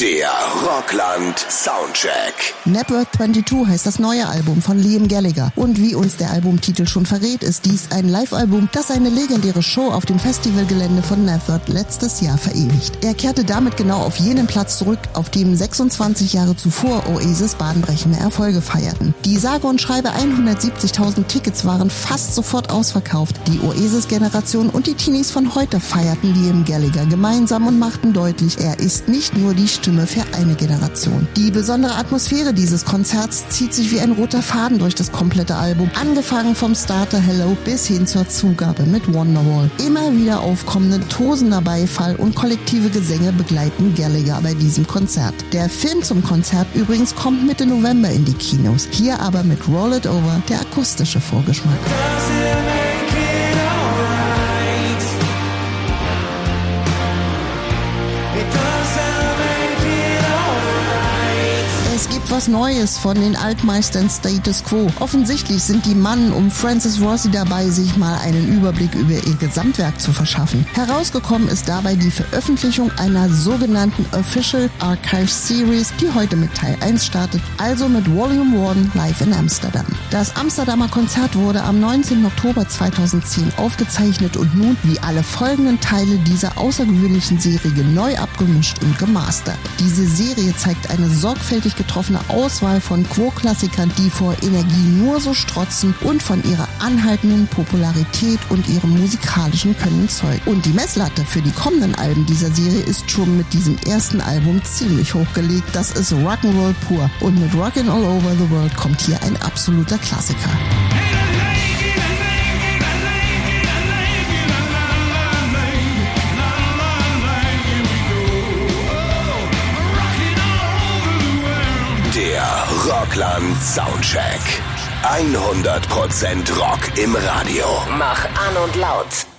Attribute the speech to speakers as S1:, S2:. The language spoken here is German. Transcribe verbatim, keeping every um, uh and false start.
S1: Der Rockland Soundcheck.
S2: Network zweiundzwanzig heißt das neue Album von Liam Gallagher. Und wie uns der Albumtitel schon verrät, ist dies ein Live-Album, das seine legendäre Show auf dem Festivalgelände von Network letztes Jahr verewigt. Er kehrte damit genau auf jenen Platz zurück, auf dem sechsundzwanzig Jahre zuvor Oasis bahnbrechende Erfolge feierten. Die sage und schreibe hundertsiebzigtausend Tickets waren fast sofort ausverkauft. Die Oasis-Generation und die Teenies von heute feierten Liam Gallagher gemeinsam und machten deutlich, er ist nicht nur die Stimme für eine Generation. Die besondere Atmosphäre dieses Konzerts zieht sich wie ein roter Faden durch das komplette Album, angefangen vom Starter Hello bis hin zur Zugabe mit Wonderwall. Immer wieder aufkommende, tosender Beifall und kollektive Gesänge begleiten Gallagher bei diesem Konzert. Der Film zum Konzert übrigens kommt Mitte November in die Kinos. Hier aber mit Roll It Over der akustische Vorgeschmack. Es gibt was Neues von den Altmeistern Status Quo. Offensichtlich sind die Mannen um Francis Rossi dabei, sich mal einen Überblick über ihr Gesamtwerk zu verschaffen. Herausgekommen ist dabei die Veröffentlichung einer sogenannten Official Archive Series, die heute mit Teil eins startet, also mit Volume eins live in Amsterdam. Das Amsterdamer Konzert wurde am neunzehnten Oktober zweitausendzehn aufgezeichnet und nun wie alle folgenden Teile dieser außergewöhnlichen Serie neu abgemischt und gemastert. Diese Serie zeigt eine sorgfältig getroffene Auswahl von Quo-Klassikern, die vor Energie nur so strotzen und von ihrer anhaltenden Popularität und ihrem musikalischen Können zeugen. Und die Messlatte für die kommenden Alben dieser Serie ist schon mit diesem ersten Album ziemlich hochgelegt. Das ist Rock'n'Roll pur. Und mit Rockin' All Over the World kommt hier ein absoluter Klassiker.
S1: Der Rockland Soundcheck. hundert Prozent Rock im Radio.
S3: Mach an und laut.